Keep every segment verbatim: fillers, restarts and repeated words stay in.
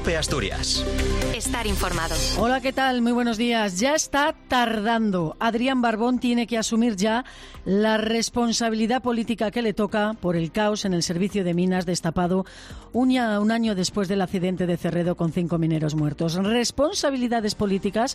COPE Asturias. Estar informado. Hola, ¿qué tal? Muy buenos días. Ya está tardando. Adrián Barbón tiene que asumir ya la responsabilidad política que le toca por el caos en el servicio de minas destapado un, ya, un año después del accidente de Cerredo con cinco mineros muertos. Responsabilidades políticas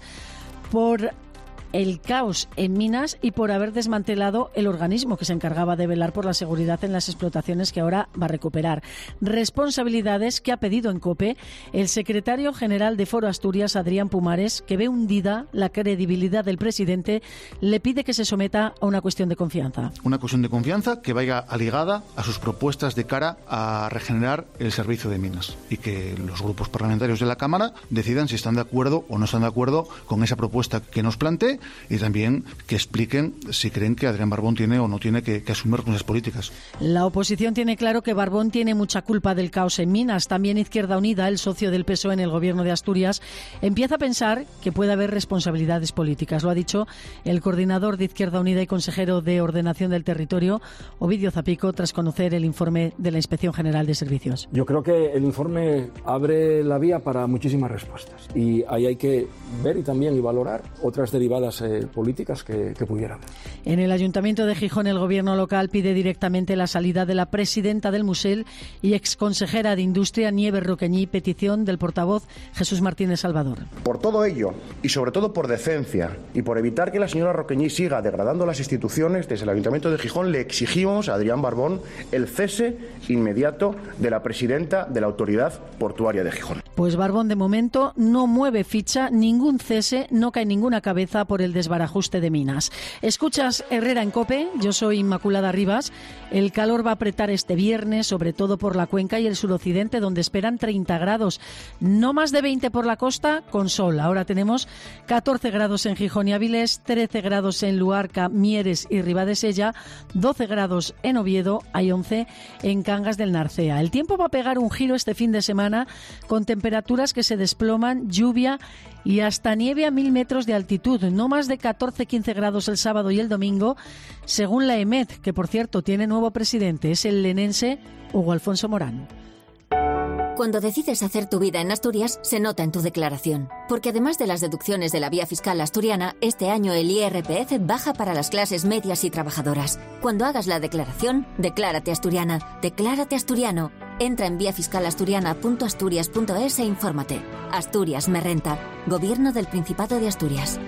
por el caos en minas y por haber desmantelado el organismo que se encargaba de velar por la seguridad en las explotaciones que ahora va a recuperar. Responsabilidades que ha pedido en COPE el secretario general de Foro Asturias, Adrián Pumares, que ve hundida la credibilidad del presidente, le pide que se someta a una cuestión de confianza. Una cuestión de confianza que vaya aligada a sus propuestas de cara a regenerar el servicio de minas y que los grupos parlamentarios de la Cámara decidan si están de acuerdo o no están de acuerdo con esa propuesta que nos plantee, y también que expliquen si creen que Adrián Barbón tiene o no tiene que, que asumir con esas políticas. La oposición tiene claro que Barbón tiene mucha culpa del caos en minas. También Izquierda Unida, el socio del P S O E en el gobierno de Asturias, empieza a pensar que puede haber responsabilidades políticas. Lo ha dicho el coordinador de Izquierda Unida y consejero de Ordenación del Territorio, Ovidio Zapico, tras conocer el informe de la Inspección General de Servicios. Yo creo que el informe abre la vía para muchísimas respuestas y ahí hay que ver y también y valorar otras derivadas eh, políticas que, que pudieran. En el Ayuntamiento de Gijón, el gobierno local pide directamente la salida de la presidenta del Musel y exconsejera de Industria, Nieves Roqueñí, petición del portavoz Jesús Martínez Salvador. Por todo ello, y sobre todo por decencia, y por evitar que la señora Roqueñí siga degradando las instituciones, desde el Ayuntamiento de Gijón le exigimos a Adrián Barbón el cese inmediato de la presidenta de la Autoridad Portuaria de Gijón. Pues Barbón, de momento, no mueve ficha, ningún cese, no cae ninguna cabeza por el desbarajuste de minas. Escuchas Herrera en COPE, yo soy Inmaculada Rivas. El calor va a apretar este viernes, sobre todo por la cuenca y el suroccidente, donde esperan treinta grados. No más de veinte por la costa, con sol. Ahora tenemos catorce grados en Gijón y Avilés, trece grados en Luarca, Mieres y Ribadesella, doce grados en Oviedo, hay once en Cangas del Narcea. El tiempo va a pegar un giro este fin de semana con temperaturas que se desploman, lluvia y hasta nieve a mil metros de altitud. No más de catorce a quince grados el sábado y el domingo, según la EMET, que por cierto tiene nuevo presidente, es el lenense Hugo Alfonso Morán. Cuando decides hacer tu vida en Asturias, se nota en tu declaración. Porque además de las deducciones de la vía fiscal asturiana, este año el I R P F baja para las clases medias y trabajadoras. Cuando hagas la declaración, declárate asturiana, declárate asturiano. Entra en vía fiscal asturiana punto asturias punto es e infórmate. Asturias me renta. Gobierno del Principado de Asturias.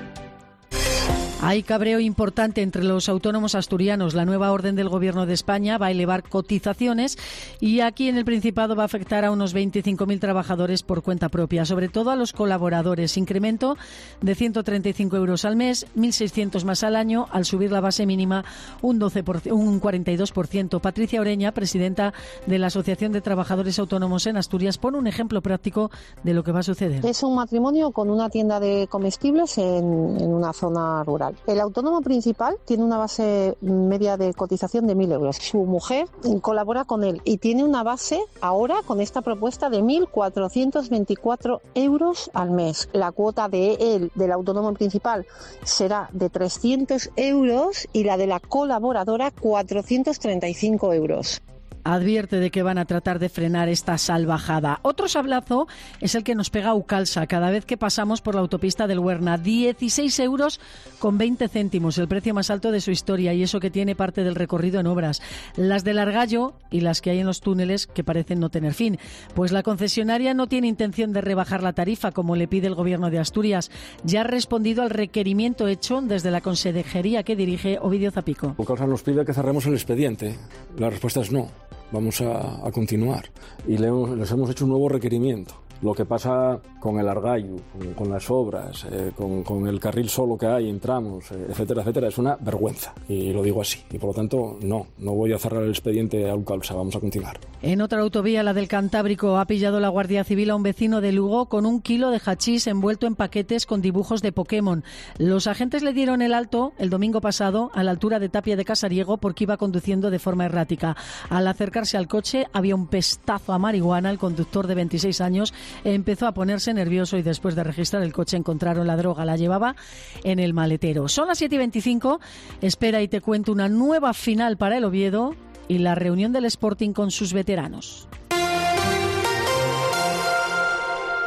Hay cabreo importante entre los autónomos asturianos. La nueva orden del Gobierno de España va a elevar cotizaciones y aquí en el Principado va a afectar a unos veinticinco mil trabajadores por cuenta propia, sobre todo a los colaboradores. Incremento de ciento treinta y cinco euros al mes, mil seiscientos más al año, al subir la base mínima un, doce por ciento, un cuarenta y dos por ciento. Patricia Oreña, presidenta de la Asociación de Trabajadores Autónomos en Asturias, pone un ejemplo práctico de lo que va a suceder. Es un matrimonio con una tienda de comestibles en, en una zona rural. El autónomo principal tiene una base media de cotización de mil euros. Su mujer colabora con él y tiene una base ahora con esta propuesta de mil cuatrocientos veinticuatro euros al mes. La cuota de él, del autónomo principal, será de trescientos euros y la de la colaboradora cuatrocientos treinta y cinco euros. Advierte de que van a tratar de frenar esta salvajada. Otro sablazo es el que nos pega Ucalsa cada vez que pasamos por la autopista del Huerna. dieciséis euros con veinte céntimos, el precio más alto de su historia, y eso que tiene parte del recorrido en obras. Las del Argallo y las que hay en los túneles que parecen no tener fin. Pues la concesionaria no tiene intención de rebajar la tarifa como le pide el Gobierno de Asturias. Ya ha respondido al requerimiento hecho desde la consejería que dirige Ovidio Zapico. Ucalsa nos pide que cerremos el expediente. La respuesta es no. Vamos a, a continuar y le, les hemos hecho un nuevo requerimiento. Lo que pasa con el Argallo, con, con las obras, eh, con, con el carril solo que hay en tramos, eh, etcétera, etcétera, es una vergüenza. Y lo digo así. Y por lo tanto, no, no voy a cerrar el expediente a Ucalsa, vamos a continuar. En otra autovía, la del Cantábrico, ha pillado la Guardia Civil a un vecino de Lugo con un kilo de hachís envuelto en paquetes con dibujos de Pokémon. Los agentes le dieron el alto el domingo pasado a la altura de Tapia de Casariego porque iba conduciendo de forma errática. Al acercarse al coche había un pestazo a marihuana. El conductor de veintiséis años empezó a ponerse nervioso y después de registrar el coche encontraron la droga. La llevaba en el maletero. Son las siete y veinticinco. Espera y te cuento una nueva final para el Oviedo y la reunión del Sporting con sus veteranos.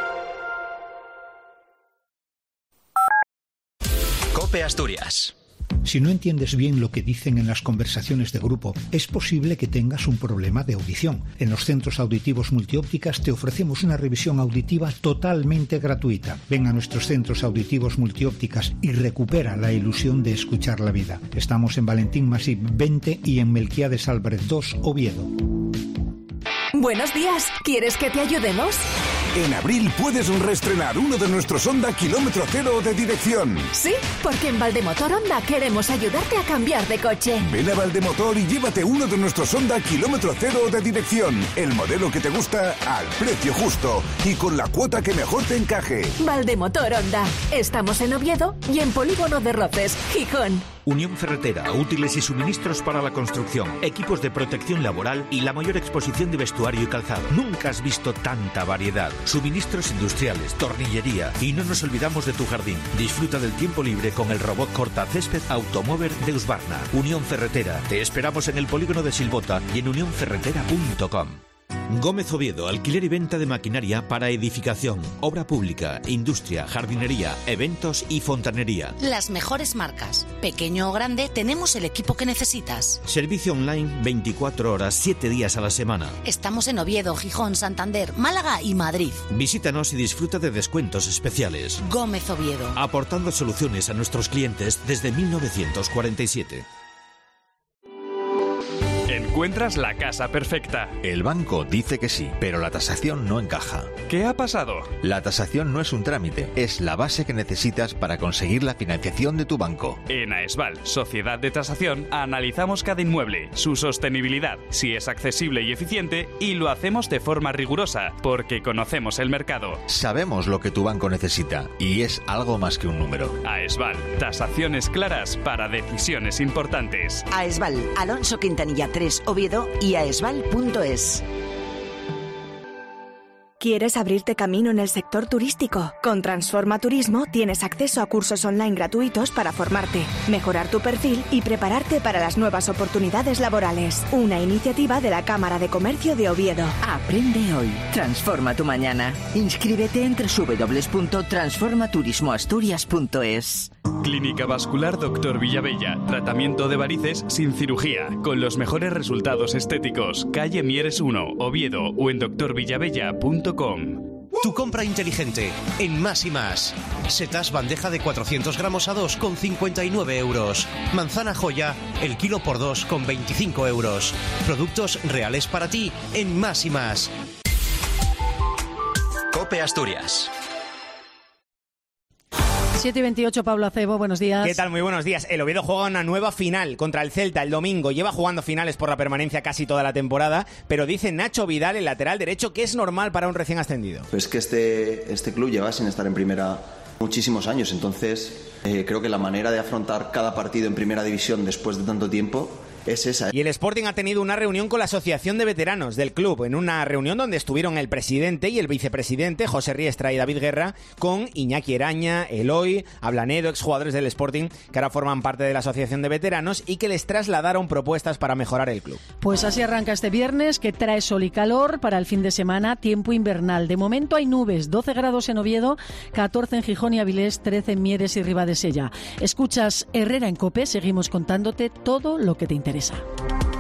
COPE Asturias. Si no entiendes bien lo que dicen en las conversaciones de grupo, es posible que tengas un problema de audición. En los centros auditivos Multiópticas te ofrecemos una revisión auditiva totalmente gratuita. Ven a nuestros centros auditivos Multiópticas y recupera la ilusión de escuchar la vida. Estamos en Valentín Masip veinte y en Melquiades Álvarez dos, Oviedo. Buenos días, ¿quieres que te ayudemos? En abril puedes reestrenar uno de nuestros Honda kilómetro cero de dirección. Sí, porque en Valdemotor Honda queremos ayudarte a cambiar de coche. Ven a Valdemotor y llévate uno de nuestros Honda kilómetro cero de dirección. El modelo que te gusta al precio justo y con la cuota que mejor te encaje. Valdemotor Honda. Estamos en Oviedo y en Polígono de Roces, Gijón. Unión Ferretera, útiles y suministros para la construcción, equipos de protección laboral y la mayor exposición de vestuario y calzado. Nunca has visto tanta variedad. Suministros industriales, tornillería y no nos olvidamos de tu jardín. Disfruta del tiempo libre con el robot cortacésped Automover de Husqvarna. Unión Ferretera. Te esperamos en el polígono de Silbota y en unión ferretera punto com. Gómez Oviedo, alquiler y venta de maquinaria para edificación, obra pública, industria, jardinería, eventos y fontanería. Las mejores marcas. Pequeño o grande, tenemos el equipo que necesitas. Servicio online veinticuatro horas, siete días a la semana. Estamos en Oviedo, Gijón, Santander, Málaga y Madrid. Visítanos y disfruta de descuentos especiales. Gómez Oviedo. Aportando soluciones a nuestros clientes desde mil novecientos cuarenta y siete. Encuentras la casa perfecta. El banco dice que sí, pero la tasación no encaja. ¿Qué ha pasado? La tasación no es un trámite, es la base que necesitas para conseguir la financiación de tu banco. En AESVAL, Sociedad de Tasación, analizamos cada inmueble, su sostenibilidad, si es accesible y eficiente, y lo hacemos de forma rigurosa, porque conocemos el mercado. Sabemos lo que tu banco necesita, y es algo más que un número. AESVAL, tasaciones claras para decisiones importantes. AESVAL, Alonso Quintanilla tres, Oviedo y aesval punto es. ¿Quieres abrirte camino en el sector turístico? Con Transforma Turismo tienes acceso a cursos online gratuitos para formarte, mejorar tu perfil y prepararte para las nuevas oportunidades laborales. Una iniciativa de la Cámara de Comercio de Oviedo. Aprende hoy. Transforma tu mañana. Inscríbete en doble u doble u doble u punto transforma turismo asturias punto es. Clínica Vascular Doctor Villavella. Tratamiento de varices sin cirugía, con los mejores resultados estéticos. Calle Mieres uno, Oviedo o en doctor villavella punto com. Tu compra inteligente en Más y Más. Setas bandeja de cuatrocientos gramos a dos con cincuenta y nueve euros. Manzana Joya, el kilo por dos con veinticinco euros. Productos reales para ti en Más y Más. COPE Asturias. siete y veintiocho, Pablo Acebo, buenos días. ¿Qué tal? Muy buenos días. El Oviedo juega una nueva final contra el Celta el domingo. Lleva jugando finales por la permanencia casi toda la temporada, pero dice Nacho Vidal, el lateral derecho, que es normal para un recién ascendido. Pues que este, este club lleva sin estar en primera muchísimos años, entonces eh, creo que la manera de afrontar cada partido en primera división después de tanto tiempo es esa. Y el Sporting ha tenido una reunión con la Asociación de Veteranos del club, en una reunión donde estuvieron el presidente y el vicepresidente, José Riestra y David Guerra, con Iñaki Eraña, Eloy, Ablanedo, exjugadores del Sporting, que ahora forman parte de la Asociación de Veteranos y que les trasladaron propuestas para mejorar el club. Pues así arranca este viernes, que trae sol y calor para el fin de semana, tiempo invernal. De momento hay nubes, doce grados en Oviedo, catorce en Gijón y Avilés, trece en Mieres y Ribadesella. Escuchas Herrera en COPE, seguimos contándote todo lo que te interesa.